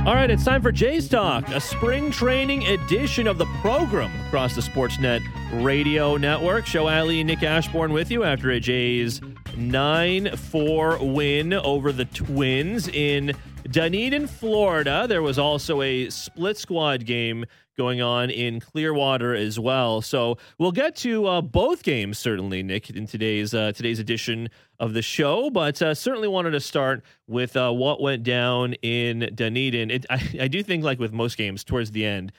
All right, it's time for Jays Talk, a spring training edition of the program across the Sportsnet radio network. Show Ali and Nick Ashbourne with you after a Jays 9-4 win over the Twins in Dunedin, Florida. There was also a split squad game going on in Clearwater as well. So we'll get to both games, certainly, Nick, in today's edition of the show, but certainly wanted to start with what went down in Dunedin. I do think, like with most games, towards the end,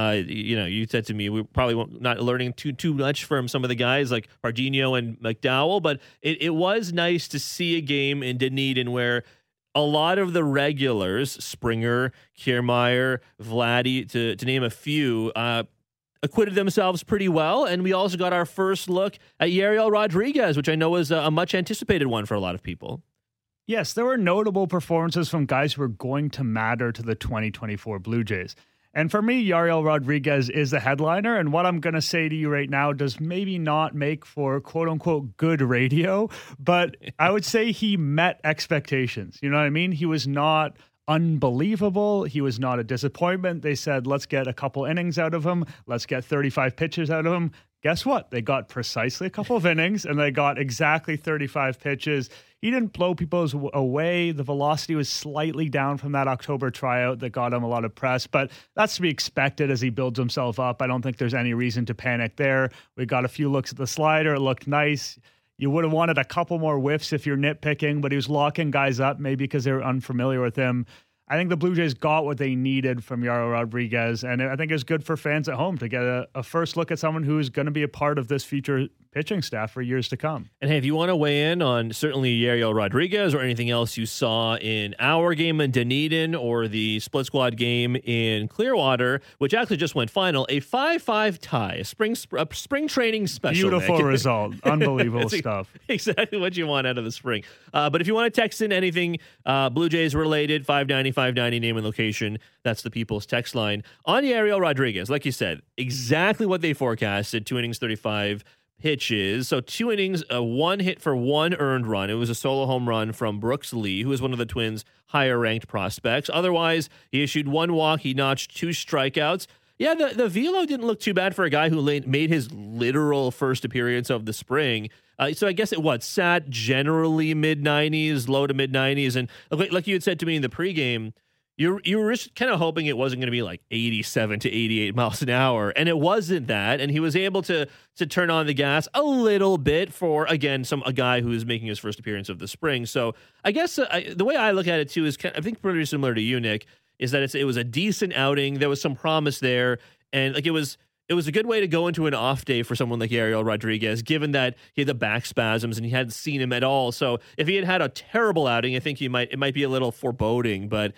you said to me we probably not learning too much from some of the guys like Pardinho and McDowell, but it was nice to see a game in Dunedin where a lot of the regulars, Springer, Kiermaier, Vladdy, to name a few, acquitted themselves pretty well. And we also got our first look at Yariel Rodriguez, which I know was a much anticipated one for a lot of people. Yes, there were notable performances from guys who are going to matter to the 2024 Blue Jays. And for me, Yariel Rodriguez is the headliner. And what I'm going to say to you right now does maybe not make for quote unquote good radio, but I would say he met expectations. You know what I mean? He was not unbelievable. He was not a disappointment. They said, let's get a couple innings out of him. Let's get 35 pitches out of him. Guess what? They got precisely a couple of innings and they got exactly 35 pitches. He didn't blow people away. The velocity was slightly down from that October tryout that got him a lot of press, but that's to be expected as he builds himself up. I don't think there's any reason to panic there. We got a few looks at the slider. It looked nice. You would have wanted a couple more whiffs if you're nitpicking, but he was locking guys up maybe because they were unfamiliar with him. I think the Blue Jays got what they needed from Yariel Rodriguez, and I think it's good for fans at home to get a first look at someone who's going to be a part of this future pitching staff for years to come. And hey, if you want to weigh in on certainly Yariel Rodriguez or anything else you saw in our game in Dunedin or the split squad game in Clearwater, which actually just went final, a 5-5 tie, a spring training special. Beautiful result. Unbelievable stuff. Exactly what you want out of the spring. But if you want to text in anything Blue Jays related, 590 name and location, that's the People's text line. On Yariel Rodriguez, like you said, exactly what they forecasted, 2 innings, 35 pitches. So 2 innings, 1 hit for 1 earned run. It was a solo home run from Brooks Lee, who is one of the Twins' higher ranked prospects. Otherwise, he issued 1 walk. He notched 2 strikeouts. Yeah, the velo didn't look too bad for a guy who made his literal first appearance of the spring. So I guess it sat generally mid-90s, low to mid-90s. And like you had said to me in the pregame, you were just kind of hoping it wasn't going to be like 87 to 88 miles an hour. And it wasn't that. And he was able to turn on the gas a little bit for, again, a guy who is making his first appearance of the spring. So I guess the way I look at it, too, is I think pretty similar to you, Nick, is that it was a decent outing. There was some promise there. And it was a good way to go into an off day for someone like Yariel Rodriguez, given that he had the back spasms and he hadn't seen him at all. So if he had a terrible outing, I think it might be a little foreboding, but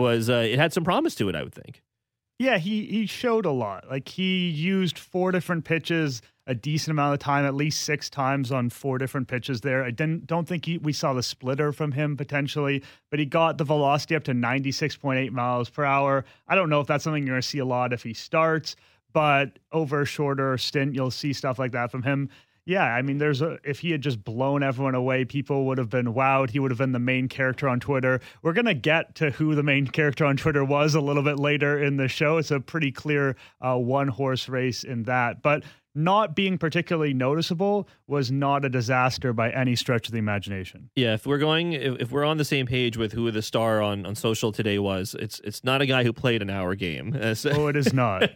it had some promise to it, I would think. Yeah, he showed a lot. Like he used 4 different pitches a decent amount of time, at least 6 times on 4 different pitches there. I don't think we saw the splitter from him potentially, but he got the velocity up to 96.8 miles per hour. I don't know if that's something you're going to see a lot if he starts, but over a shorter stint, you'll see stuff like that from him. Yeah, I mean, if he had just blown everyone away, people would have been wowed. He would have been the main character on Twitter. We're going to get to who the main character on Twitter was a little bit later in the show. It's a pretty clear one-horse race in that. But not being particularly noticeable was not a disaster by any stretch of the imagination. Yeah, if we're on the same page with who the star on social today was, it's not a guy who played an hour game. Oh, it is not.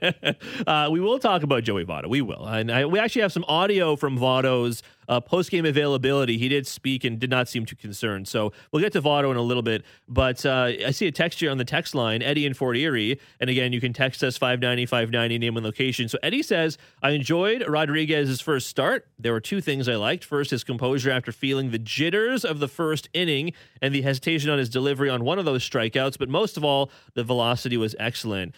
We will talk about Joey Votto. We will. And we actually have some audio from Votto's post-game availability. He did speak and did not seem too concerned. So we'll get to Votto in a little bit. But I see a text here on the text line, Eddie in Fort Erie. And again, you can text us 590 name and location. So Eddie says, I enjoyed Rodriguez's first start. There were 2 things I liked. First, his composure after feeling the jitters of the first inning and the hesitation on his delivery on one of those strikeouts. But most of all, the velocity was excellent.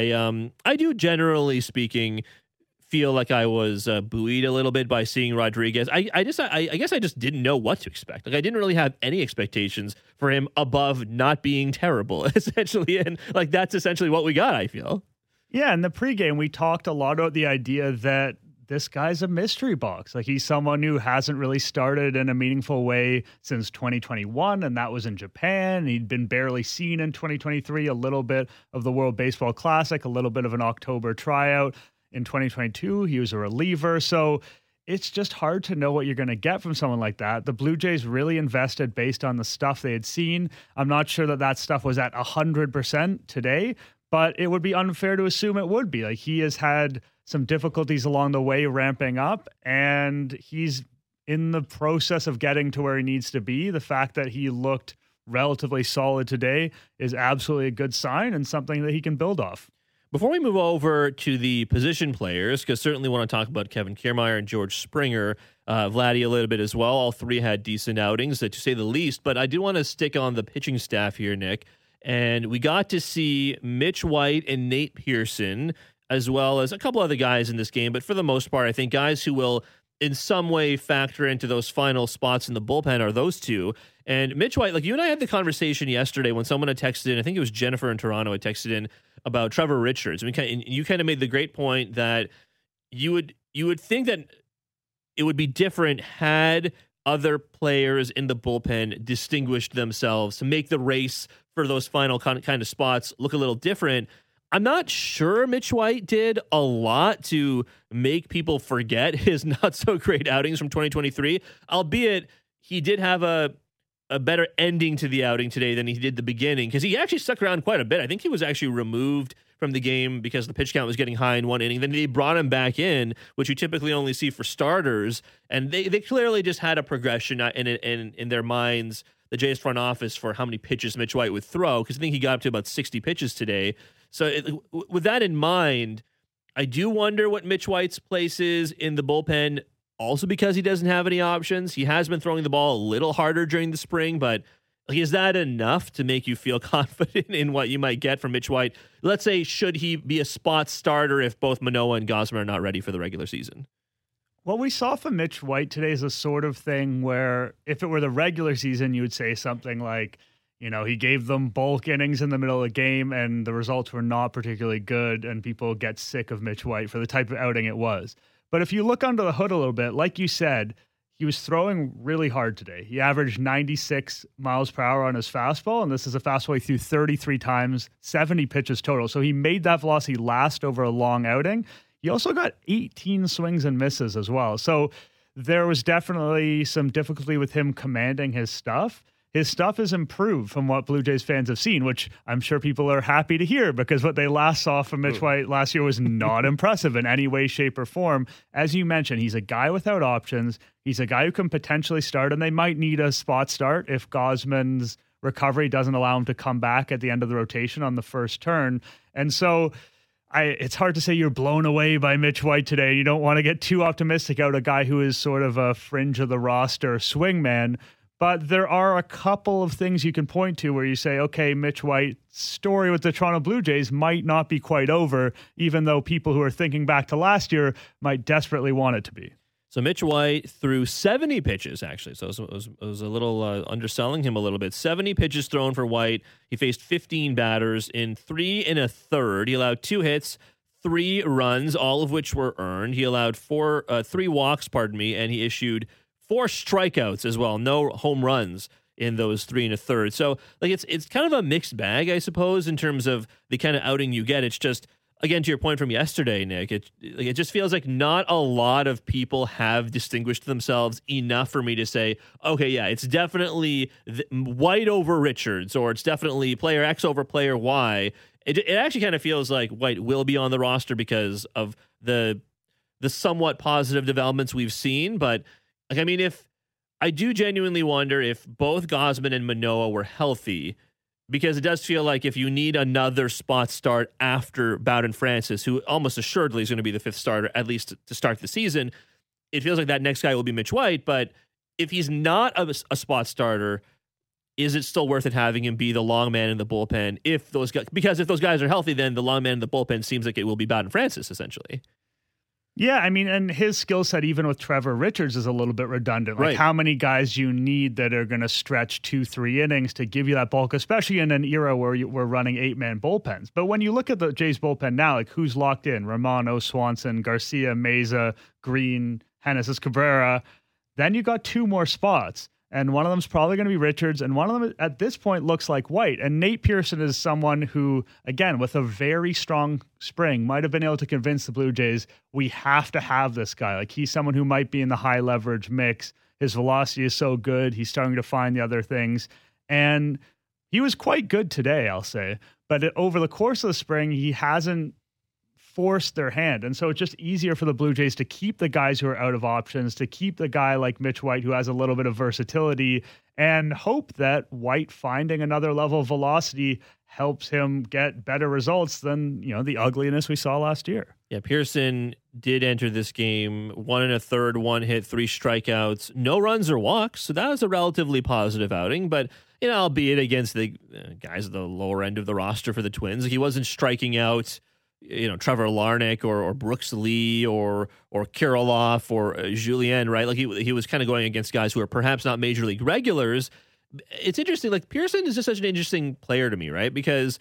I do, generally speaking, feel like I was buoyed a little bit by seeing Rodriguez. I guess I just didn't know what to expect. Like I didn't really have any expectations for him above not being terrible, essentially. And that's essentially what we got, I feel. Yeah, in the pregame, we talked a lot about the idea that this guy's a mystery box. Like, he's someone who hasn't really started in a meaningful way since 2021, and that was in Japan. He'd been barely seen in 2023, a little bit of the World Baseball Classic, a little bit of an October tryout. In 2022, he was a reliever. So it's just hard to know what you're going to get from someone like that. The Blue Jays really invested based on the stuff they had seen. I'm not sure that stuff was at 100% today, but it would be unfair to assume it would be. Like, he has had some difficulties along the way ramping up, and he's in the process of getting to where he needs to be. The fact that he looked relatively solid today is absolutely a good sign and something that he can build off. Before we move over to the position players, because certainly want to talk about Kevin Kiermaier and George Springer, Vladdy a little bit as well. All three had decent outings, to say the least. But I do want to stick on the pitching staff here, Nick. And we got to see Mitch White and Nate Pearson, as well as a couple other guys in this game. But for the most part, I think guys who will in some way factor into those final spots in the bullpen are those two. And Mitch White, like you and I had the conversation yesterday when someone had texted in, I think it was Jennifer in Toronto had texted in about Trevor Richards. And you kind of made the great point that you would think that it would be different had other players in the bullpen distinguished themselves to make the race for those final kind of spots look a little different. I'm not sure Mitch White did a lot to make people forget his not so great outings from 2023, albeit he did have a better ending to the outing today than he did the beginning, because he actually stuck around quite a bit. I think he was actually removed from the game because the pitch count was getting high in one inning. Then they brought him back in, which you typically only see for starters. And they clearly just had a progression in their minds, the Jays front office, for how many pitches Mitch White would throw, because I think he got up to about 60 pitches today. So with that in mind, I do wonder what Mitch White's place is in the bullpen. Also, because he doesn't have any options. He has been throwing the ball a little harder during the spring, but is that enough to make you feel confident in what you might get from Mitch White? Let's say, should he be a spot starter if both Manoah and Gosman are not ready for the regular season? What we saw from Mitch White today is a sort of thing where if it were the regular season, you would say something like, he gave them bulk innings in the middle of the game and the results were not particularly good, and people get sick of Mitch White for the type of outing it was. But if you look under the hood a little bit, like you said, he was throwing really hard today. He averaged 96 miles per hour on his fastball, and this is a fastball he threw 33 times, 70 pitches total. So he made that velocity last over a long outing. He also got 18 swings and misses as well. So there was definitely some difficulty with him commanding his stuff. His stuff has improved from what Blue Jays fans have seen, which I'm sure people are happy to hear, because what they last saw from Mitch White last year was not impressive in any way, shape, or form. As you mentioned, he's a guy without options. He's a guy who can potentially start, and they might need a spot start if Gosman's recovery doesn't allow him to come back at the end of the rotation on the first turn. And so it's hard to say you're blown away by Mitch White today. You don't want to get too optimistic out of a guy who is sort of a fringe of the roster swingman. But there are a couple of things you can point to where you say, okay, Mitch White's story with the Toronto Blue Jays might not be quite over, even though people who are thinking back to last year might desperately want it to be. So Mitch White threw 70 pitches, actually. So it was a little underselling him a little bit. 70 pitches thrown for White. He faced 15 batters in 3 1/3. He allowed 2 hits, 3 runs, all of which were earned. He allowed 3 walks, and he issued 4 strikeouts as well. No home runs in those 3 1/3. So it's kind of a mixed bag, I suppose, in terms of the kind of outing you get. It's just, again, to your point from yesterday, Nick, it just feels like not a lot of people have distinguished themselves enough for me to say, okay, yeah, it's definitely White over Richards, or it's definitely player X over player Y. It actually kind of feels like White will be on the roster because of the somewhat positive developments we've seen, but if I do genuinely wonder if both Gosman and Manoah were healthy, because it does feel like if you need another spot start after Bowden Francis, who almost assuredly is going to be the 5th starter, at least to start the season, it feels like that next guy will be Mitch White. But if he's not a spot starter, is it still worth it having him be the long man in the bullpen? Because if those guys are healthy, then the long man in the bullpen seems like it will be Bowden Francis, essentially. Yeah, I mean, and his skill set, even with Trevor Richards, is a little bit redundant. Like Right. how many guys you need that are going to stretch 2-3 innings to give you that bulk, especially in an era where we're running 8-man bullpens. But when you look at the Jays bullpen now, like who's locked in? Romano, Swanson, Garcia, Meza, Green, Genesis Cabrera. Then you got 2 more spots. And one of them's probably going to be Richards, and one of them at this point looks like White. And Nate Pearson is someone who, again, with a very strong spring, might have been able to convince the Blue Jays, we have to have this guy. Like, he's someone who might be in the high leverage mix. His velocity is so good. He's starting to find the other things. And he was quite good today, I'll say. But over the course of the spring, he hasn't forced their hand. And so it's just easier for the Blue Jays to keep the guys who are out of options, to keep the guy like Mitch White who has a little bit of versatility, and hope that White finding another level of velocity helps him get better results than, the ugliness we saw last year. Yeah, Pearson did enter this game 1 1/3, 1 hit, 3 strikeouts, no runs or walks. So that was a relatively positive outing, but albeit against the guys at the lower end of the roster for the Twins, he wasn't striking out Trevor Larnach or Brooks Lee or Kirilloff or Julien, right? Like he was kind of going against guys who are perhaps not major league regulars. It's interesting. Like Pearson is just such an interesting player to me, right? Because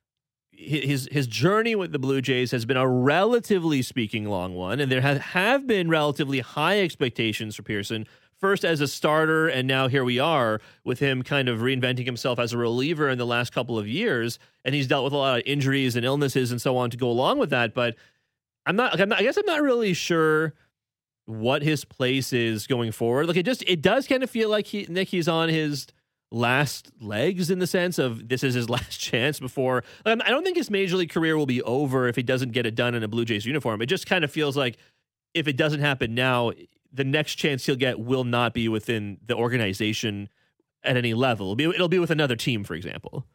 his journey with the Blue Jays has been a relatively speaking long one, and there have been relatively high expectations for Pearson. First as a starter, and now here we are with him kind of reinventing himself as a reliever in the last couple of years, and he's dealt with a lot of injuries and illnesses and so on to go along with that. But I guess I'm not really sure what his place is going forward. Like it does kind of feel like he's on his last legs in the sense of this is his last chance before. I don't think his major league career will be over if he doesn't get it done in a Blue Jays uniform. It just kind of feels like if it doesn't happen now, the next chance he'll get will not be within the organization at any level. It'll be with another team, for example.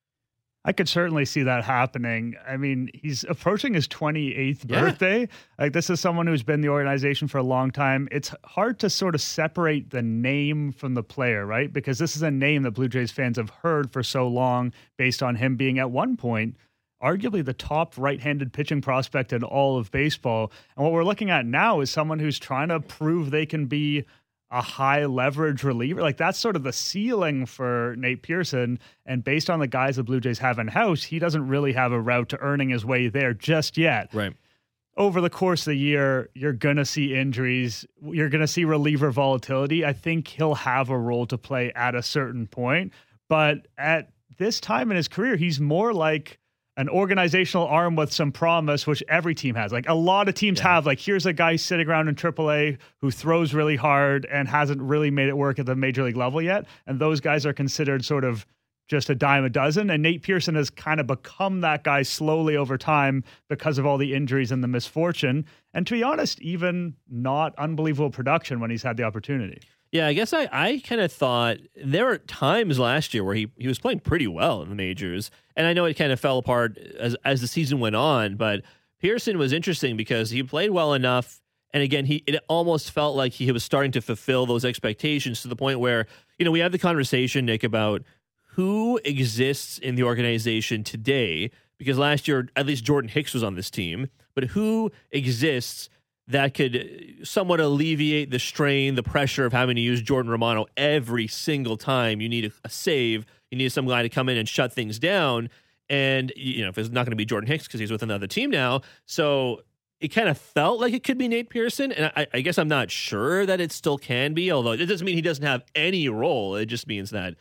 I could certainly see that happening. I mean, he's approaching his 28th birthday. Like, this is someone who's been in the organization for a long time. It's hard to sort of separate the name from the player, right? Because this is a name that Blue Jays fans have heard for so long based on him being at one point arguably the top right-handed pitching prospect in all of baseball. And what we're looking at now is someone who's trying to prove they can be a high leverage reliever. Like, that's sort of the ceiling for Nate Pearson. And based on the guys the Blue Jays have in house, he doesn't really have a route to earning his way there just yet. Right. Over the course of the year, you're going to see injuries. You're going to see reliever volatility. I think he'll have a role to play at a certain point. But at this time in his career, he's more like an organizational arm with some promise, which every team has. Like, a lot of teams have, like, here's a guy sitting around in AAA who throws really hard and hasn't really made it work at the major league level yet. And those guys are considered sort of just a dime a dozen. And Nate Pearson has kind of become that guy slowly over time because of all the injuries and the misfortune. And to be honest, even not unbelievable production when he's had the opportunity. Yeah, I guess I kind of thought there were times last year where he was playing pretty well in the majors, and I know it kind of fell apart as the season went on, but Pearson was interesting because he played well enough, and again, it almost felt like he was starting to fulfill those expectations to the point where, we had the conversation, Nick, about who exists in the organization today, because last year, at least Jordan Hicks was on this team, but who exists that could somewhat alleviate the strain, the pressure of having to use Jordan Romano every single time you need a save. You need some guy to come in and shut things down. And, if it's not going to be Jordan Hicks because he's with another team now. So it kind of felt like it could be Nate Pearson. And I guess I'm not sure that it still can be, although it doesn't mean he doesn't have any role. It just means that,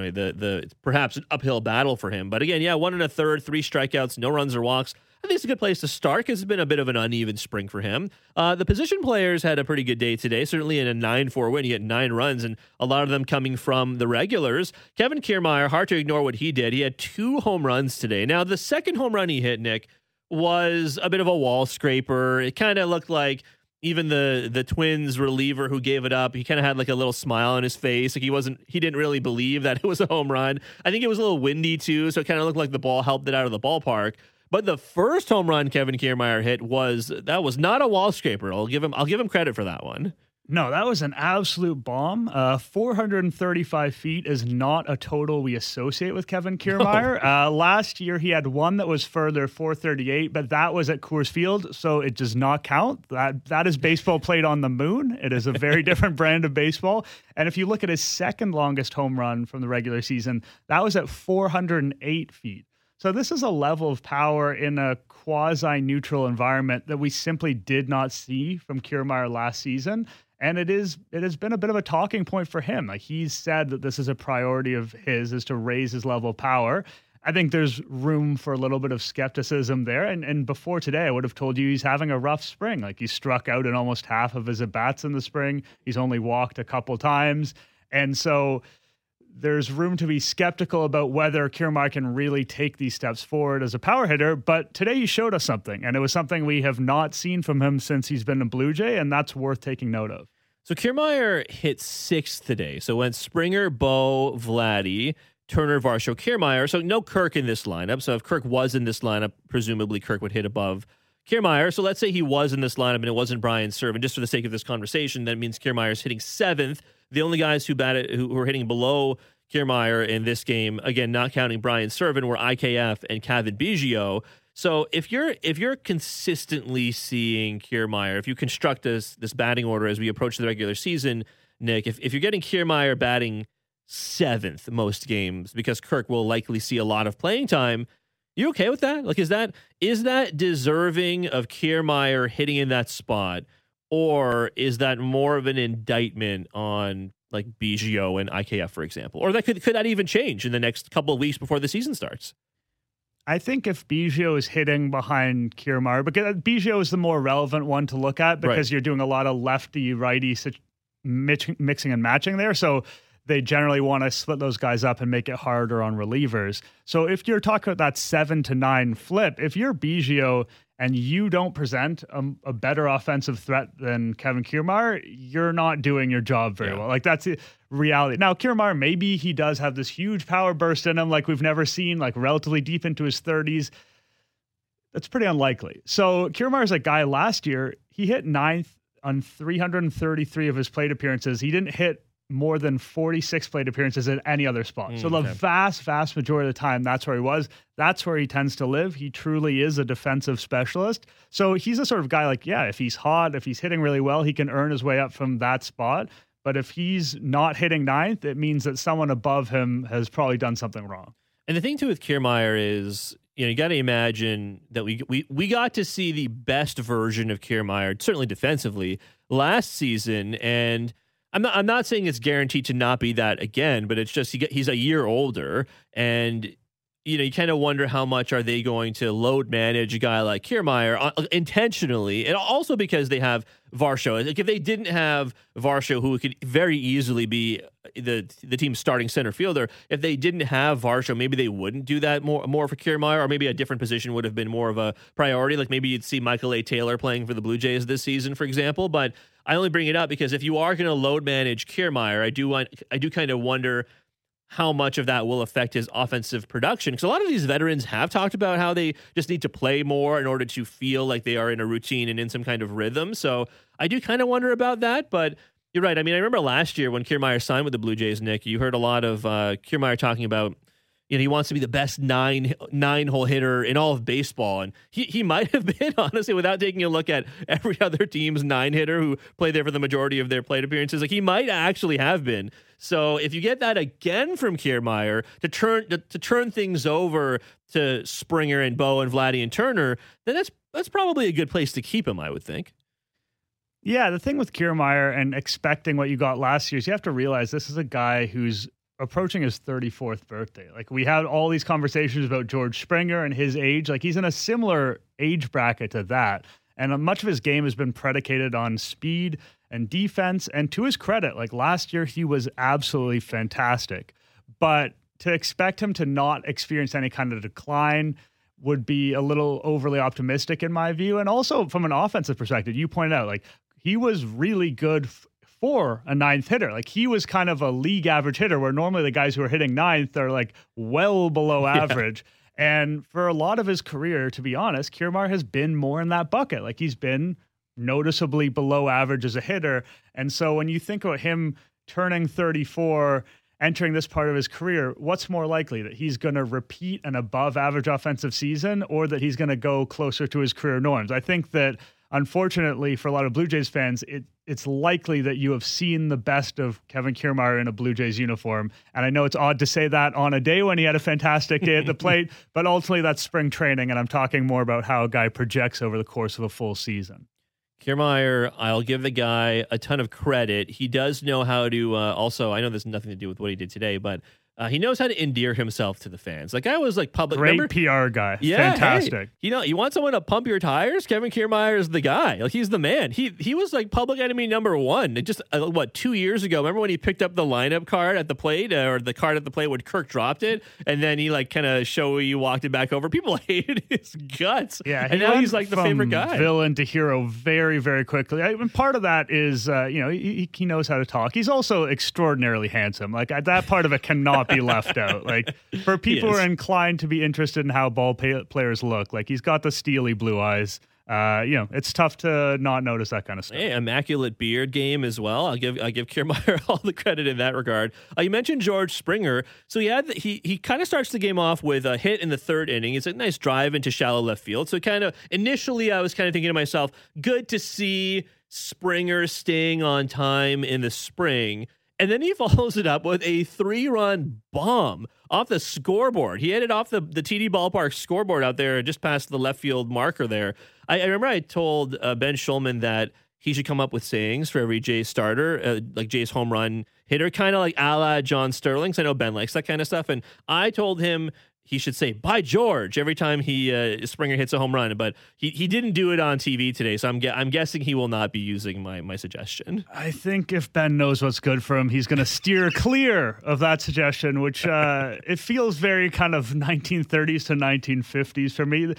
the perhaps an uphill battle for him. But again, 1 1/3, 3 strikeouts, no runs or walks. I think it's a good place to start because it's been a bit of an uneven spring for him. The position players had a pretty good day today, certainly in a 9-4 win. He had 9 runs, and a lot of them coming from the regulars. Kevin Kiermaier, hard to ignore what he did. He had 2 home runs today. Now, the second home run he hit, Nick, was a bit of a wall scraper. It kind of looked like even the Twins reliever who gave it up, he kind of had like a little smile on his face. Like he didn't really believe that it was a home run. I think it was a little windy too, so it kind of looked like the ball helped it out of the ballpark. But the first home run Kevin Kiermaier hit was not a wall scraper. I'll give him credit for that one. No, that was an absolute bomb. 435 feet is not a total we associate with Kevin Kiermaier. No. Last year, he had one that was further, 438, but that was at Coors Field, so it does not count. That is baseball played on the moon. It is a very different brand of baseball. And if you look at his second longest home run from the regular season, that was at 408 feet. So this is a level of power in a quasi-neutral environment that we simply did not see from Kiermaier last season. And it has been a bit of a talking point for him. Like, he's said that this is a priority of his, is to raise his level of power. I think there's room for a little bit of skepticism there. And before today, I would have told you he's having a rough spring. Like, he struck out in almost half of his at-bats in the spring. He's only walked a couple times. And so there's room to be skeptical about whether Kiermaier can really take these steps forward as a power hitter. But today he showed us something, and it was something we have not seen from him since he's been a Blue Jay, and that's worth taking note of. So Kiermaier hit 6th today. So went Springer, Bo, Vladdy, Turner, Varsho, Kiermaier. So no Kirk in this lineup. So if Kirk was in this lineup, presumably Kirk would hit above Kiermaier. So let's say he was in this lineup and it wasn't Brian Serven. Just for the sake of this conversation, that means Kiermaier's hitting 7th. The only guys who were hitting below Kiermaier in this game, again, not counting Brian Serven, were IKF and Cavan Biggio. So if you're consistently seeing Kiermaier, if you construct this batting order as we approach the regular season, Nick, if you're getting Kiermaier batting 7th most games because Kirk will likely see a lot of playing time, you okay with that? Like, is that deserving of Kiermaier hitting in that spot? Or is that more of an indictment on like Biggio and IKF, for example? Or that could that even change in the next couple of weeks before the season starts? I think if Biggio is hitting behind Kiermaier, because Biggio is the more relevant one to look at because you're doing a lot of lefty-righty mixing and matching there. So they generally want to split those guys up and make it harder on relievers. So if you're talking about that 7 to 9 flip, if you're Biggio and you don't present a better offensive threat than Kevin Kiermaier, you're not doing your job very well. Like, that's the reality. Now, Kiermaier, maybe he does have this huge power burst in him like we've never seen, like relatively deep into his 30s. That's pretty unlikely. So Kiermaier's a guy last year, he hit 9th on 333 of his plate appearances. He didn't hit more than 46 plate appearances at any other spot. So the vast majority of the time, that's where he was. That's where he tends to live. He truly is a defensive specialist. So he's a sort of guy like, if he's hot, if he's hitting really well, he can earn his way up from that spot. But if he's not hitting 9th, it means that someone above him has probably done something wrong. And the thing too with Kiermaier is, you got to imagine that we got to see the best version of Kiermaier, certainly defensively, last season. And I'm not saying it's guaranteed to not be that again, but it's just he's a year older, and you kind of wonder how much are they going to load manage a guy like Kiermaier intentionally, and also because they have Varsho. Like, if they didn't have Varsho, who could very easily be the team's starting center fielder, if they didn't have Varsho, maybe they wouldn't do that more for Kiermaier, or maybe a different position would have been more of a priority. Like, maybe you'd see Michael A. Taylor playing for the Blue Jays this season, for example. But I only bring it up because if you are going to load manage Kiermaier, I do kind of wonder how much of that will affect his offensive production. Because a lot of these veterans have talked about how they just need to play more in order to feel like they are in a routine and in some kind of rhythm. So I do kind of wonder about that, but you're right. I mean, I remember last year when Kiermaier signed with the Blue Jays, Nick, you heard a lot of Kiermaier talking about, he wants to be the best nine-hole hitter in all of baseball. And he might have been, honestly, without taking a look at every other team's 9-hitter who played there for the majority of their plate appearances. Like, he might actually have been. So if you get that again from Kiermaier to turn things over to Springer and Bo and Vladdy and Turner, then that's probably a good place to keep him, I would think. Yeah, the thing with Kiermaier and expecting what you got last year is you have to realize this is a guy who's approaching his 34th birthday. Like, we had all these conversations about George Springer and his age. Like, he's in a similar age bracket to that. And much of his game has been predicated on speed and defense. And to his credit, like, last year, he was absolutely fantastic. But to expect him to not experience any kind of decline would be a little overly optimistic in my view. And also from an offensive perspective, you pointed out, like, he was really good for a 9th hitter. Like, he was kind of a league average hitter, where normally the guys who are hitting 9th are like well below average. And for a lot of his career, to be honest, Kiermaier has been more in that bucket. Like, he's been noticeably below average as a hitter. And so when you think about him turning 34, entering this part of his career, what's more likely, that he's going to repeat an above average offensive season or that he's going to go closer to his career norms? I think that, unfortunately, for a lot of Blue Jays fans, it's likely that you have seen the best of Kevin Kiermaier in a Blue Jays uniform. And I know it's odd to say that on a day when he had a fantastic day at the plate, but ultimately that's spring training, and I'm talking more about how a guy projects over the course of a full season. Kiermaier, I'll give the guy a ton of credit. He does know how to also, I know this has nothing to do with what he did today, but he knows how to endear himself to the fans. Like, I was like public. Great remember? PR guy. Yeah, Fantastic. Hey, you want someone to pump your tires? Kevin Kiermaier is the guy. Like, he's the man. He was like public enemy number one. It just 2 years ago. Remember when he picked up the lineup card at the plate, or the card at the plate when Kirk dropped it, and then he like kind of show you walked it back over. People hated his guts. Yeah, and now he's like the favorite guy. Villain to hero very, very quickly. And part of that is he knows how to talk. He's also extraordinarily handsome. Like, that part of it cannot be left out. Like, for people who are inclined to be interested in how ball players look, like, he's got the steely blue eyes. It's tough to not notice that kind of stuff. Hey, immaculate beard game as well. I give Kiermaier all the credit in that regard. You mentioned George Springer. So he kind of starts the game off with a hit in the third inning. It's a nice drive into shallow left field. So kind of initially I was kind of thinking to myself, good to see Springer staying on time in the spring. And then he follows it up with a 3-run bomb off the scoreboard. He hit it off the TD Ballpark scoreboard out there just past the left field marker there. I remember I told Ben Schulman that he should come up with sayings for every Jays starter, like Jays home run hitter, kind of like a la John Sterling. So I know Ben likes that kind of stuff. And I told him he should say, "By George," every time Springer hits a home run. But he didn't do it on TV today, so I'm guessing he will not be using my suggestion. I think if Ben knows what's good for him, he's going to steer clear of that suggestion, which it feels very kind of 1930s to 1950s for me.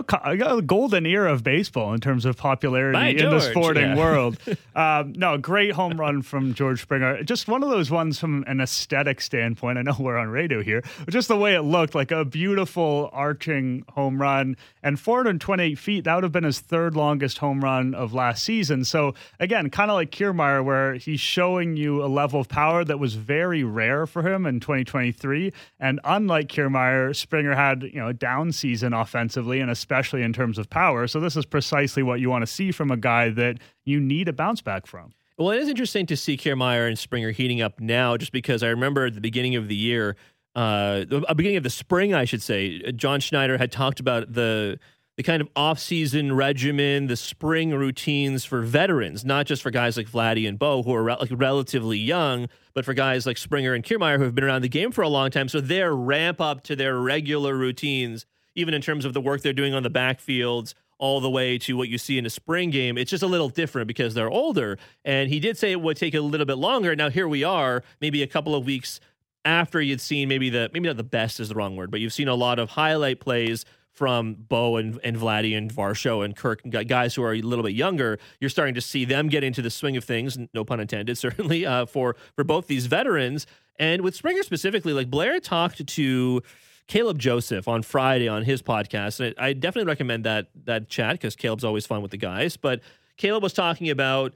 A golden era of baseball in terms of popularity in the sporting world. No, great home run from George Springer. Just one of those ones from an aesthetic standpoint. I know we're on radio here, but just the way it looked, like a beautiful arching home run, and 428 feet. That would have been his third longest home run of last season. So again, kind of like Kiermaier, where he's showing you a level of power that was very rare for him in 2023. And unlike Kiermaier, Springer had a down season offensively, and especially in terms of power. So this is precisely what you want to see from a guy that you need a bounce back from. Well, it is interesting to see Kiermaier and Springer heating up now, just because I remember at the beginning of the year, beginning of the spring, I should say, John Schneider had talked about the kind of off-season regimen, the spring routines for veterans, not just for guys like Vladdy and Bo, who are relatively young, but for guys like Springer and Kiermaier, who have been around the game for a long time. So their ramp up to their regular routines, even in terms of the work they're doing on the backfields, all the way to what you see in a spring game, it's just a little different because they're older. And he did say it would take a little bit longer. Now here we are, maybe a couple of weeks after you'd seen maybe not the best is the wrong word, but you've seen a lot of highlight plays from Bo and Vladdy and Varsho and Kirk, guys who are a little bit younger. You're starting to see them get into the swing of things, no pun intended, certainly, for both these veterans. And with Springer specifically, like Blair talked to Caleb Joseph on Friday on his podcast, and I definitely recommend that chat because Caleb's always fun with the guys. But Caleb was talking about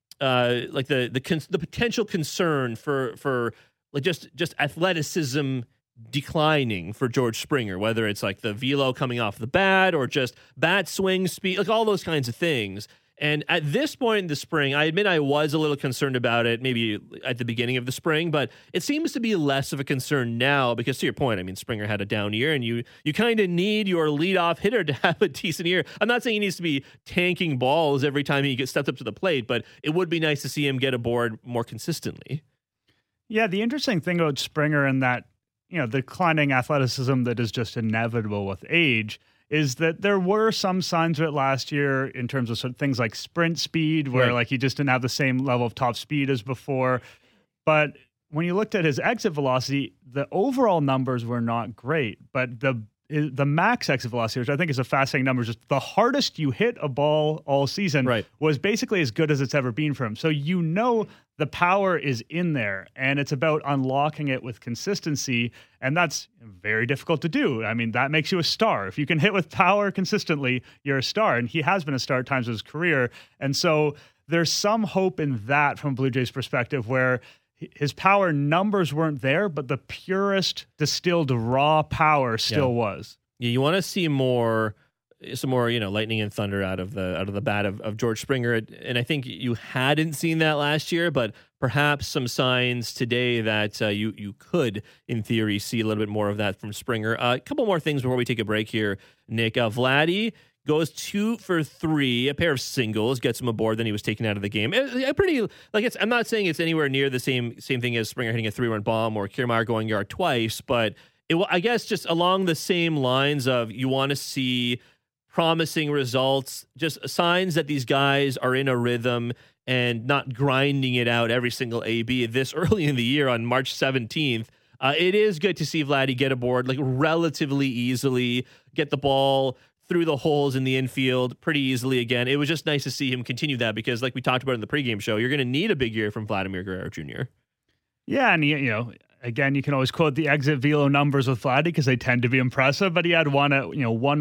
like the potential concern for like just athleticism declining for George Springer, whether it's like the velo coming off the bat or just bat swing speed, like all those kinds of things. And at this point in the spring, I admit I was a little concerned about it maybe at the beginning of the spring, but it seems to be less of a concern now because, to your point, I mean, Springer had a down year, and you kind of need your leadoff hitter to have a decent year. I'm not saying he needs to be tanking balls every time he gets stepped up to the plate, but it would be nice to see him get aboard more consistently. Yeah, the interesting thing about Springer and that, the declining athleticism that is just inevitable with age is that there were some signs of it last year in terms of sort of things like sprint speed, where like he just didn't have the same level of top speed as before. But when you looked at his exit velocity, the overall numbers were not great, but the max exit velocity, which I think is a fascinating number, just the hardest you hit a ball all season, was basically as good as it's ever been for him. So the power is in there, and it's about unlocking it with consistency, and that's very difficult to do. I mean, that makes you a star. If you can hit with power consistently, you're a star, and he has been a star at times of his career. And so there's some hope in that from Blue Jays perspective, where his power numbers weren't there, but the purest distilled raw power still was. Yeah, you want to see some more, lightning and thunder out of the bat of George Springer. And I think you hadn't seen that last year, but perhaps some signs today that you could, in theory, see a little bit more of that from Springer. A couple more things before we take a break here, Nick. Vladdy goes 2 for 3, a pair of singles, gets him aboard, then he was taken out of the game. I'm not saying it's anywhere near the same thing as Springer hitting a 3-run bomb or Kiermaier going yard twice, but I guess just along the same lines of you want to see promising results, just signs that these guys are in a rhythm and not grinding it out every single AB this early in the year on March 17th. It is good to see Vladdy get aboard relatively easily, get the ball through the holes in the infield pretty easily again. It was just nice to see him continue that because, like we talked about in the pregame show, you're going to need a big year from Vladimir Guerrero Jr. Yeah, and again, you can always quote the exit velo numbers with Vladdy because they tend to be impressive, but he had one at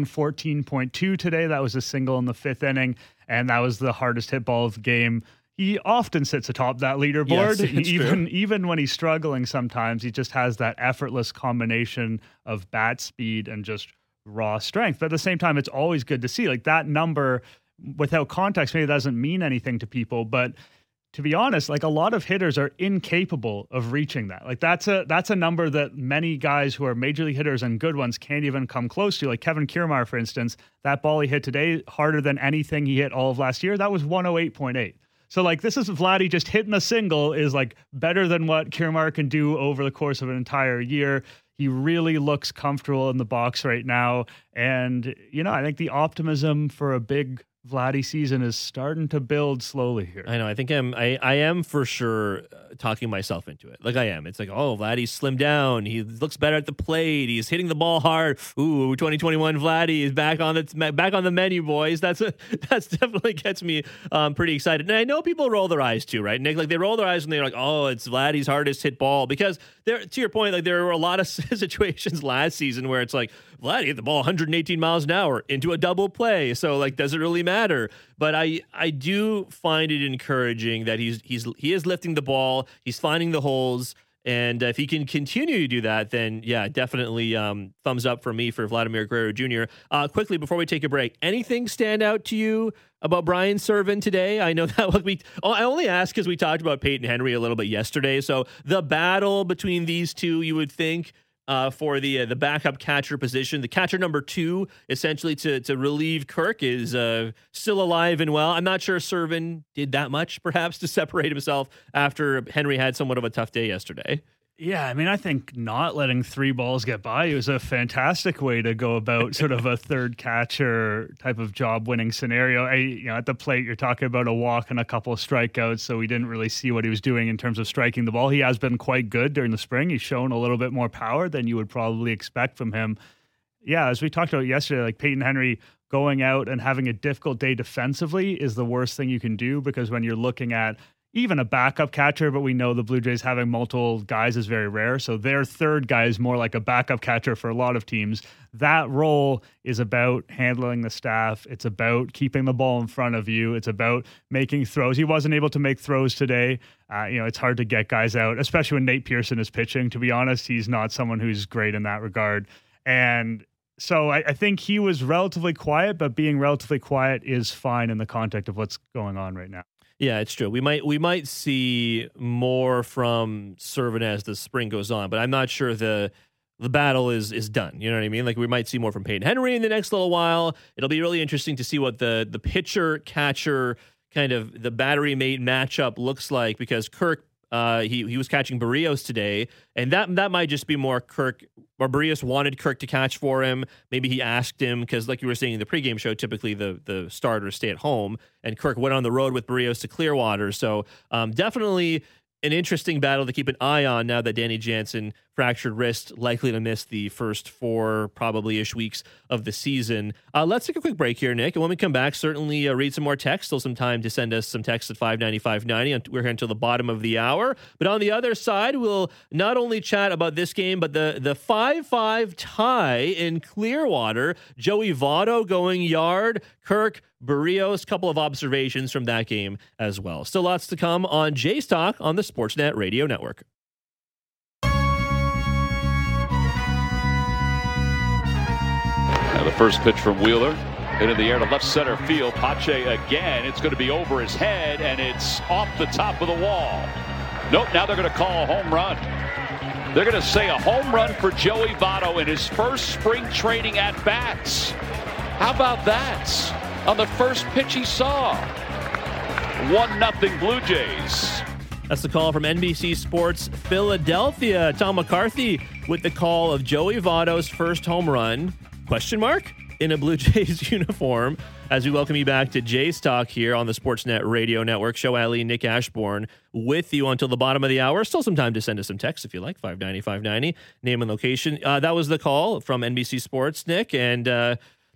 114.2 today. That was a single in the 5th inning, and that was the hardest hit ball of the game. He often sits atop that leaderboard. Yes, even when he's struggling sometimes, he just has that effortless combination of bat speed and just raw strength. But at the same time, it's always good to see that number without context. Maybe it doesn't mean anything to people, but to be honest, a lot of hitters are incapable of reaching that. That's a number that many guys who are major league hitters and good ones can't even come close to. Like Kevin Kiermaier, for instance, that ball he hit today, harder than anything he hit all of last year. That was 108.8. So this is Vladdy just hitting a single is better than what Kiermaier can do over the course of an entire year. He really looks comfortable in the box right now. And, I think the optimism for a big Vladdy season is starting to build slowly here. I know. I think I am for sure talking myself into it. I am. It's Vladdy's slimmed down. He looks better at the plate. He's hitting the ball hard. Ooh, 2021 Vladdy is back on the menu, boys. That's definitely gets me pretty excited. And I know people roll their eyes too, right, Nick? They roll their eyes when they're oh, it's Vladdy's hardest hit ball because to your point, there were a lot of situations last season where it's Vladdy hit the ball 118 miles an hour into a double play. So does it really matter? But I do find it encouraging that he is lifting the ball. He's finding the holes. And if he can continue to do that, then yeah, definitely thumbs up for me for Vladimir Guerrero Jr. Quickly before we take a break, anything stand out to you about Brian Serven today? I know that I only asked because we talked about Peyton Henry a little bit yesterday. So the battle between these two, you would think, for the backup catcher position, the catcher number 2, essentially to relieve Kirk, is still alive and well. I'm not sure Serven did that much, perhaps, to separate himself after Henry had somewhat of a tough day yesterday. Yeah, I think not letting 3 balls get by was a fantastic way to go about sort of a third catcher type of job-winning scenario. At the plate, you're talking about a walk and a couple of strikeouts, so we didn't really see what he was doing in terms of striking the ball. He has been quite good during the spring. He's shown a little bit more power than you would probably expect from him. Yeah, as we talked about yesterday, Peyton Henry going out and having a difficult day defensively is the worst thing you can do because when you're looking at even a backup catcher, but we know the Blue Jays having multiple guys is very rare. So their third guy is more like a backup catcher for a lot of teams. That role is about handling the staff. It's about keeping the ball in front of you. It's about making throws. He wasn't able to make throws today. It's hard to get guys out, especially when Nate Pearson is pitching. To be honest, he's not someone who's great in that regard. And so I think he was relatively quiet, but being relatively quiet is fine in the context of what's going on right now. Yeah, it's true. We might see more from Serven as the spring goes on, but I'm not sure the battle is done. You know what I mean? We might see more from Peyton Henry in the next little while. It'll be really interesting to see what the pitcher catcher kind of the battery mate matchup looks like because Kirk he was catching Barrios today, and that might just be more Kirk. Or Barrios wanted Kirk to catch for him. Maybe he asked him because, like you were saying in the pregame show, typically the starters stay at home, and Kirk went on the road with Barrios to Clearwater. So definitely an interesting battle to keep an eye on now that Danny Jansen fractured wrist, likely to miss the first 4 probably-ish weeks of the season. Let's take a quick break here, Nick. And when we come back, certainly read some more text. Still some time to send us some text at 590-590. We're here until the bottom of the hour. But on the other side, we'll not only chat about this game, but the 5-5 tie in Clearwater. Joey Votto going yard. Kirk Barrios, couple of observations from that game as well. Still lots to come on Jays Talk on the Sportsnet Radio Network. Now the first pitch from Wheeler into the air to left center field. Pache again. It's going to be over his head, and it's off the top of the wall. Nope, now they're going to call a home run. They're going to say a home run for Joey Votto in his first spring training at-bats. How about that? On the first pitch he saw. 1-0 Blue Jays. That's the call from NBC Sports Philadelphia. Tom McCarthy with the call of Joey Votto's first home run, question mark, in a Blue Jays uniform. As we welcome you back to Jays Talk here on the Sportsnet Radio Network. Show Ali, Nick Ashbourne with you until the bottom of the hour. Still some time to send us some text if you like, 590-590, name and location. That was the call from NBC Sports, Nick, and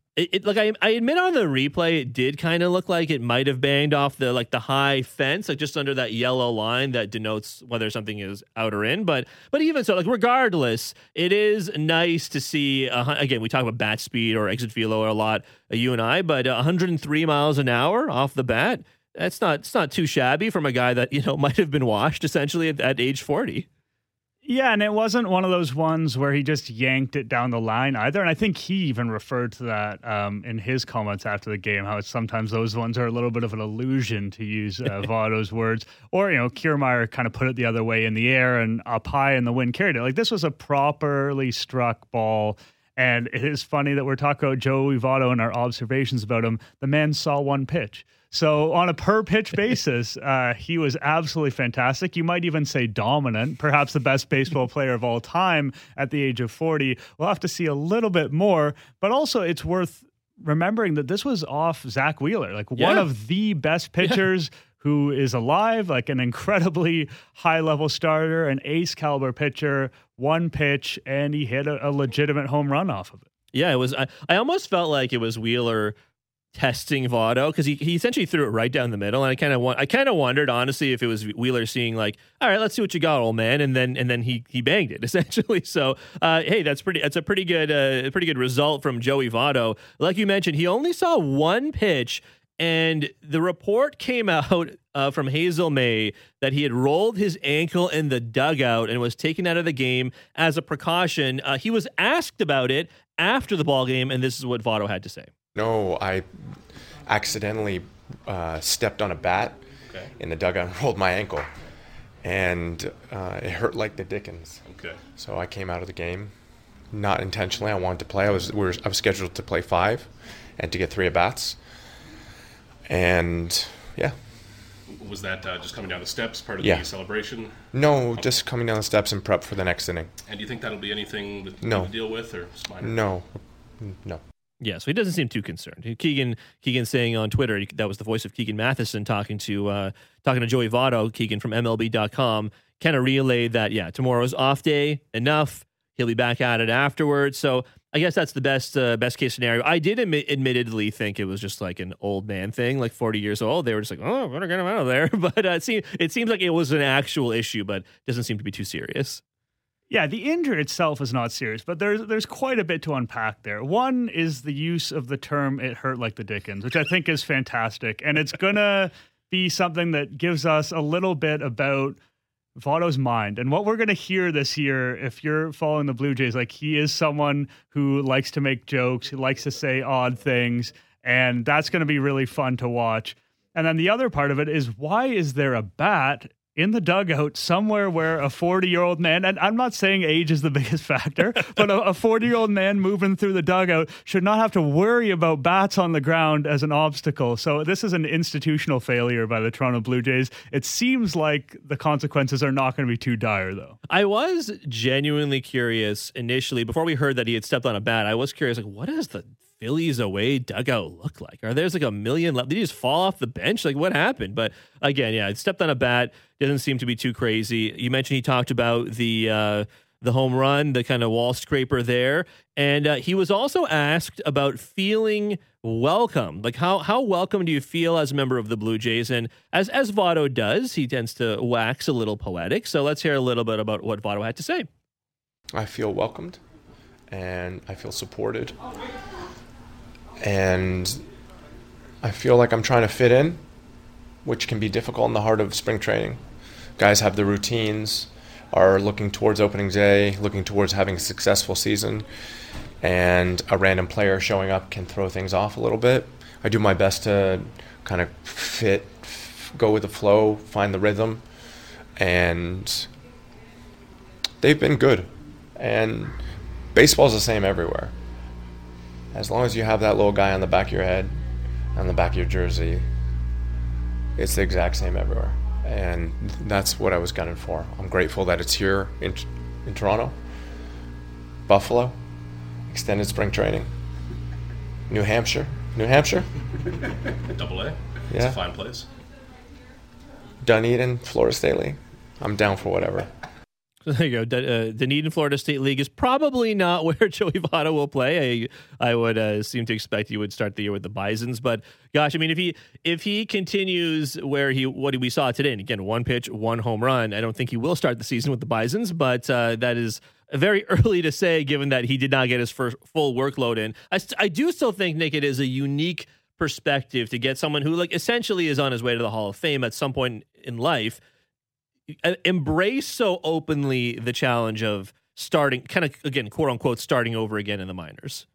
I admit on the replay, it did kind of look like it might have banged off the high fence, like just under that yellow line that denotes whether something is out or in. But even so, regardless, it is nice to see. Again, we talk about bat speed or exit velo a lot, you and I, but 103 miles an hour off the bat. It's not too shabby from a guy that might have been washed essentially at age 40. Yeah, and it wasn't one of those ones where he just yanked it down the line either. And I think he even referred to that in his comments after the game, how sometimes those ones are a little bit of an illusion, to use Votto's words. Or, Kiermaier kind of put it the other way in the air and up high and the wind carried it. This was a properly struck ball. And it is funny that we're talking about Joey Votto and our observations about him. The man saw one pitch. So on a per-pitch basis, he was absolutely fantastic. You might even say dominant, perhaps the best baseball player of all time at the age of 40. We'll have to see a little bit more, but also it's worth remembering that this was off Zach Wheeler, one of the best pitchers who is alive, an incredibly high-level starter, an ace-caliber pitcher, one pitch, and he hit a legitimate home run off of it. Yeah, it was. I almost felt like it was Wheeler testing Votto, because he essentially threw it right down the middle, and I kind of wondered honestly if it was Wheeler seeing all right, let's see what you got, old man, and then he banged it essentially. So hey, that's a pretty good result from Joey Votto. Like you mentioned, he only saw one pitch, and the report came out from Hazel May that he had rolled his ankle in the dugout and was taken out of the game as a precaution. He was asked about it after the ball game, and this is what Votto had to say. No, I accidentally stepped on a bat in the dugout and rolled my ankle. And it hurt like the dickens. Okay. So I came out of the game, not intentionally. I wanted to play. I was scheduled to play 5 and to get 3 at-bats. And, yeah. Was that just coming down the steps, part of the celebration? No, just coming down the steps and prep for the next inning. And do you think that'll be anything to deal with, or just minor? No. Yeah, so he doesn't seem too concerned. Keegan saying on Twitter, that was the voice of Keegan Matheson talking to Joey Votto. Keegan from MLB.com kind of relayed that, tomorrow's off day, enough. He'll be back at it afterwards. So I guess that's the best case scenario. I did admittedly think it was just an old man thing, 40 years old. They were just oh, better get him out of there. But it seems like it was an actual issue, but doesn't seem to be too serious. Yeah, the injury itself is not serious, but there's quite a bit to unpack there. One is the use of the term "it hurt like the dickens," which I think is fantastic, and it's gonna be something that gives us a little bit about Votto's mind and what we're gonna hear this year. If you're following the Blue Jays, he is someone who likes to make jokes, who likes to say odd things, and that's gonna be really fun to watch. And then the other part of it is, why is there a bat in the dugout somewhere where a 40-year-old man, and I'm not saying age is the biggest factor, but a 40-year-old man moving through the dugout should not have to worry about bats on the ground as an obstacle. So this is an institutional failure by the Toronto Blue Jays. It seems like the consequences are not going to be too dire, though. I was genuinely curious initially, before we heard that he had stepped on a bat, I was curious, what is the Phillies away dugout look like? Are there's like a million left? Did he just fall off the bench? Like, what happened? But again, yeah, it stepped on a bat. Doesn't seem to be too crazy. You mentioned he talked about the home run, the kind of wall scraper there. And he was also asked about feeling welcome. Like, how welcome do you feel as a member of the Blue Jays? And as Votto does, he tends to wax a little poetic. So let's hear a little bit about what Votto had to say. I feel welcomed, and I feel supported, and I feel like I'm trying to fit in, which can be difficult in the heart of spring training. Guys have their routines, are looking towards opening day, looking towards having a successful season, and a random player showing up can throw things off a little bit. I do my best to kind of go with the flow, find the rhythm, and they've been good. And baseball's the same everywhere. As long as you have that little guy on the back of your head, on the back of your jersey, it's the exact same everywhere. And that's what I was gunning for. I'm grateful that it's here in Toronto, Buffalo, extended spring training, New Hampshire. Double A. It's Yeah. a fine place. Dunedin, Florida State League. I'm down for whatever. So there you go. Dunedin Florida State League is probably not where Joey Votto will play. I would seem to expect he would start the year with the Bisons. But gosh, I mean, if he continues what we saw today, and again, one pitch, one home run, I don't think he will start the season with the Bisons. But that is very early to say, given that he did not get his first full workload in. I do still think, Nick, it is a unique perspective to get someone who essentially is on his way to the Hall of Fame at some point in life, embrace so openly the challenge of starting, kind of, again, quote unquote, starting over again in the minors.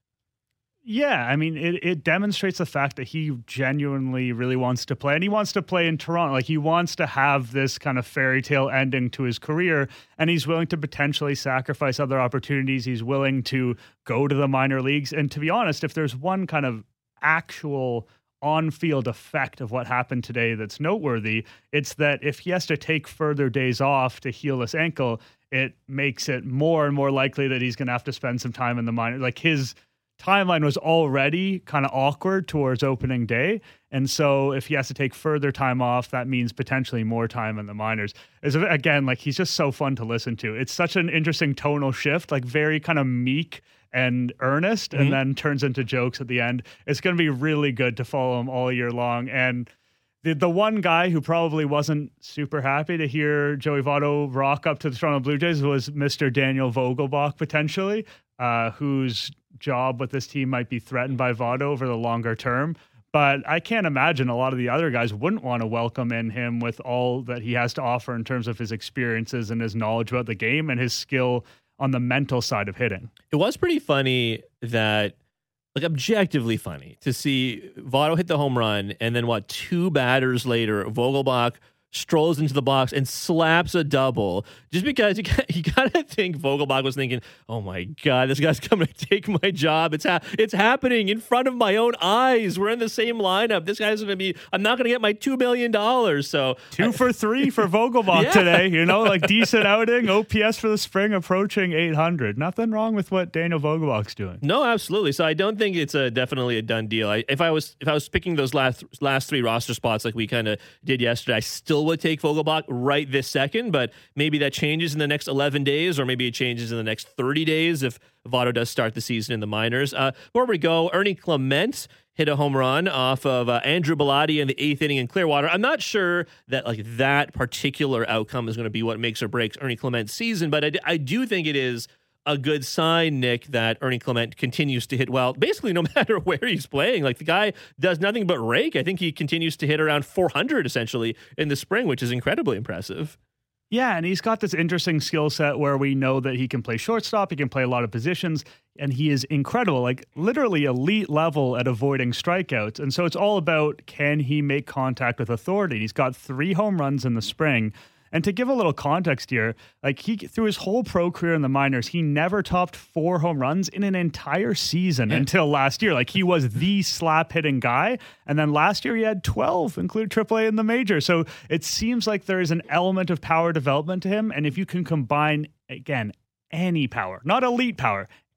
Yeah, I mean, it demonstrates the fact that he genuinely really wants to play, and he wants to play in Toronto. Like, he wants to have this kind of fairy tale ending to his career, and he's willing to potentially sacrifice other opportunities. He's willing to go to the minor leagues. And to be honest, if there's one kind of actual on-field effect of what happened today that's noteworthy, it's that if he has to take further days off to heal this ankle, it makes it more and more likely that he's going to have to spend some time in the minor. Like, his timeline was already kind of awkward towards opening day, and so if he has to take further time off, that means potentially more time in the minors. Again, like, he's just so fun to listen to. It's such an interesting tonal shift, like very kind of meek and earnest, and then turns into jokes at the end. It's going to be really good to follow him all year long. And the one guy who probably wasn't super happy to hear Joey Votto rock up to the Toronto Blue Jays was Mr. Daniel Vogelbach, potentially, whose job with this team might be threatened by Votto over the longer term. But I can't imagine a lot of the other guys wouldn't want to welcome in him with all that he has to offer in terms of his experiences and his knowledge about the game and his skill on the mental side of hitting. It was pretty funny that, like, objectively funny to see Votto hit the home run, and then two batters later, Vogelbach strolls into the box and slaps a double, just because you gotta think Vogelbach was thinking, oh my God, this guy's coming to take my job. It's happening in front of my own eyes. We're in the same lineup. This guy's I'm not gonna get my $2 million. So 2 for 3 for Vogelbach today, like decent outing, OPS for the spring approaching 800. Nothing wrong with what Daniel Vogelbach's doing. No, absolutely. So I don't think it's definitely a done deal. If I was picking those last three roster spots like we kind of did yesterday, I still would take Vogelbach right this second, but maybe that changes in the next 11 days, or maybe it changes in the next 30 days if Votto does start the season in the minors. Before we go, Ernie Clement hit a home run off of Andrew Bellotti in the 8th inning in Clearwater. I'm not sure that that particular outcome is going to be what makes or breaks Ernie Clement's season, but I do think it is a good sign, Nick, that Ernie Clement continues to hit well, basically no matter where he's playing. Like, the guy does nothing but rake. I think he continues to hit around 400 essentially in the spring, which is incredibly impressive. Yeah, and he's got this interesting skill set where we know that he can play shortstop, he can play a lot of positions, and he is incredible, like literally elite level at avoiding strikeouts. And so it's all about, can he make contact with authority? He's got 3 home runs in the spring. And to give a little context here, like, he, through his whole pro career in the minors, he never topped 4 home runs in an entire season until last year. Like, he was the slap hitting guy. And then last year he had 12, including AAA in the major. So it seems like there is an element of power development to him. And if you can combine, again, any power, not elite power,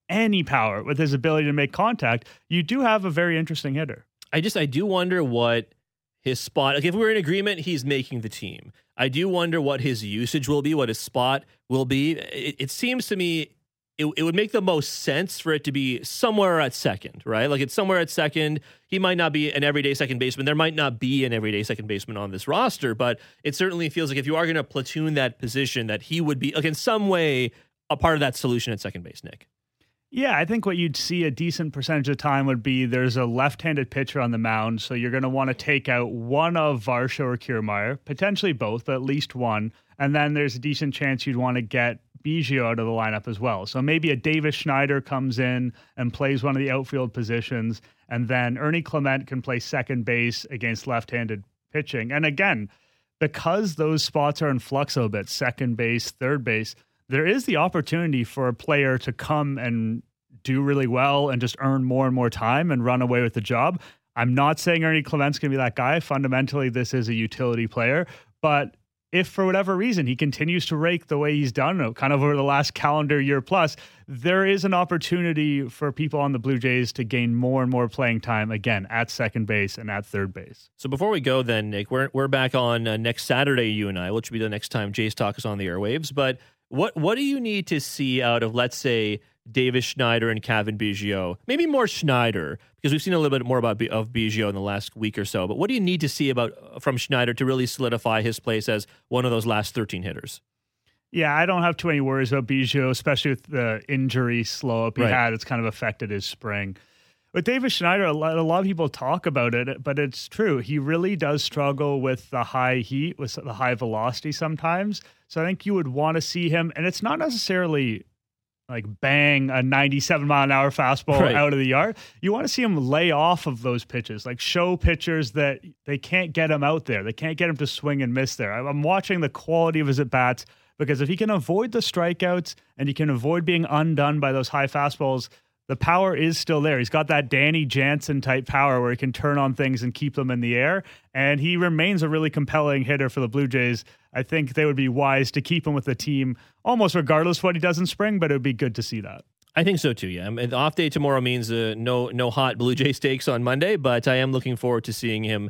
any power with his ability to make contact, you do have a very interesting hitter. I do wonder what his spot, like if we're in agreement, he's making the team. I do wonder what his usage will be, what his spot will be. It seems to me it would make the most sense for it to be somewhere at second, right? Like it's somewhere at second. He might not be an everyday second baseman. There might not be an everyday second baseman on this roster, but it certainly feels like if you are going to platoon that position, that he would be, like in some way, a part of that solution at second base, Nick. Yeah, I think what you'd see a decent percentage of time would be there's a left-handed pitcher on the mound, so you're going to want to take out one of Varsho or Kiermaier, potentially both, but at least one, and then there's a decent chance you'd want to get Biggio out of the lineup as well. So maybe a Davis Schneider comes in and plays one of the outfield positions, and then Ernie Clement can play second base against left-handed pitching. And again, because those spots are in flux a little bit, second base, third base, there is the opportunity for a player to come and do really well and just earn more and more time and run away with the job. I'm not saying Ernie Clement's going to be that guy. Fundamentally, this is a utility player. But if for whatever reason he continues to rake the way he's done kind of over the last calendar year plus, there is an opportunity for people on the Blue Jays to gain more and more playing time, again, at second base and at third base. So before we go then, Nick, we're back on next Saturday, you and I, which will be the next time Jays Talk is on the airwaves. But what do you need to see out of, let's say, Davis Schneider and Cavan Biggio? Maybe more Schneider, because we've seen a little bit more of Biggio in the last week or so. But what do you need to see from Schneider to really solidify his place as one of those last 13 hitters? Yeah, I don't have too many worries about Biggio, especially with the injury slow-up he had. It's kind of affected his spring. With Davis Schneider, a lot of people talk about it, but it's true. He really does struggle with the high heat, with the high velocity sometimes. So I think you would want to see him, and it's not necessarily like bang a 97-mile-an-hour fastball out of the yard. You want to see him lay off of those pitches, like show pitchers that they can't get him out there. They can't get him to swing and miss there. I'm watching the quality of his at-bats, because if he can avoid the strikeouts and he can avoid being undone by those high fastballs, the power is still there. He's got that Danny Jansen type power where he can turn on things and keep them in the air. And he remains a really compelling hitter for the Blue Jays. I think they would be wise to keep him with the team almost regardless of what he does in spring, but it would be good to see that. I think so too, yeah. The off day tomorrow means no hot Blue Jay steaks on Monday, but I am looking forward to seeing him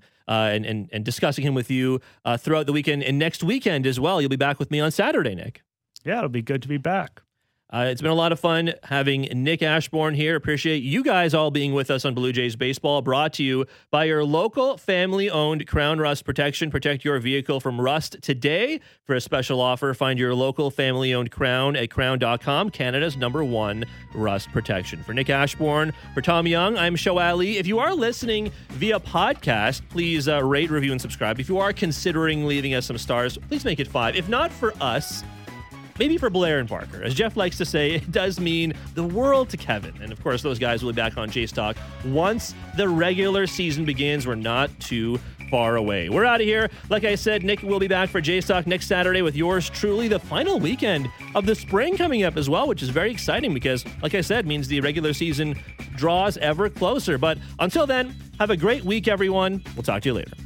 and discussing him with you throughout the weekend and next weekend as well. You'll be back with me on Saturday, Nick. Yeah, it'll be good to be back. It's been a lot of fun having Nick Ashbourne here. Appreciate you guys all being with us on Blue Jays Baseball, brought to you by your local family-owned Crown Rust Protection. Protect your vehicle from rust today. For a special offer, find your local family-owned Crown at crown.com, Canada's #1 rust protection. For Nick Ashbourne, for Tom Young, I'm Show Ali. If you are listening via podcast, please rate, review, and subscribe. If you are considering leaving us some stars, please make it 5. If not for us, maybe for Blair and Parker. As Jeff likes to say, it does mean the world to Kevin. And of course, those guys will be back on Jays Talk once the regular season begins. We're not too far away. We're out of here. Like I said, Nick will be back for Jays Talk next Saturday with yours truly, the final weekend of the spring coming up as well, which is very exciting because, like I said, means the regular season draws ever closer. But until then, have a great week, everyone. We'll talk to you later.